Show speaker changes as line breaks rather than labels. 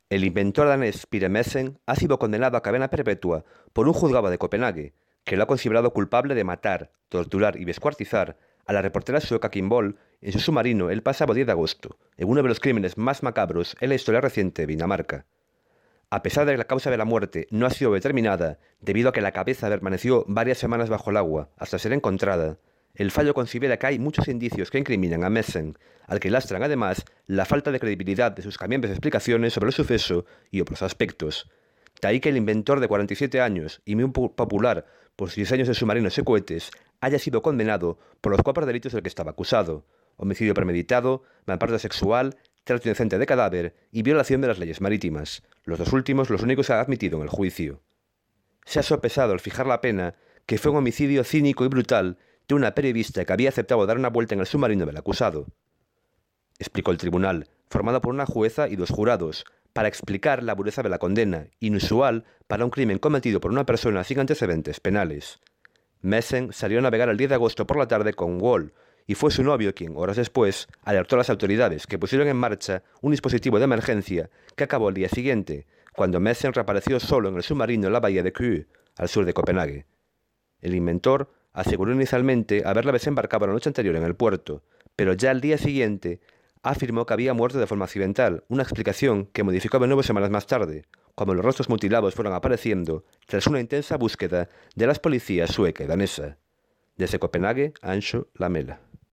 El inventor danés Pierre Messen ha sido condenado a cadena perpetua por un juzgado de Copenhague, que lo ha considerado culpable de matar, torturar y descuartizar a la reportera sueca Kim Boll en su submarino el pasado 10 de agosto, en uno de los crímenes más macabros en la historia reciente de Dinamarca. A pesar de que la causa de la muerte no ha sido determinada, debido a que la cabeza permaneció varias semanas bajo el agua hasta ser encontrada, el fallo considera que hay muchos indicios que incriminan a Messen, al que lastran además la falta de credibilidad de sus cambiantes explicaciones sobre el suceso y otros aspectos. De ahí que el inventor de 47 años y muy popular por sus diseños de submarinos y cohetes haya sido condenado por los 4 delitos del que estaba acusado: homicidio premeditado, maltrato sexual, trato indecente de cadáver y violación de las leyes marítimas, los dos últimos los únicos que ha admitido en el juicio. Se ha sopesado al fijar la pena que fue un homicidio cínico y brutal de una periodista que había aceptado dar una vuelta en el submarino del acusado, explicó el tribunal, formado por una jueza y 2 jurados, para explicar la dureza de la condena, inusual para un crimen cometido por una persona sin antecedentes penales. Messen salió a navegar el 10 de agosto por la tarde con Wall, y fue su novio quien, horas después, alertó a las autoridades, que pusieron en marcha un dispositivo de emergencia que acabó el día siguiente, cuando Messen reapareció solo en el submarino en la bahía de Køge, al sur de Copenhague. El inventor aseguró inicialmente haberla desembarcado la noche anterior en el puerto, pero ya al día siguiente afirmó que había muerto de forma accidental, una explicación que modificó de nuevo semanas más tarde, cuando los rostros mutilados fueron apareciendo tras una intensa búsqueda de las policías sueca y danesa. Desde Copenhague, Ancho Lamela.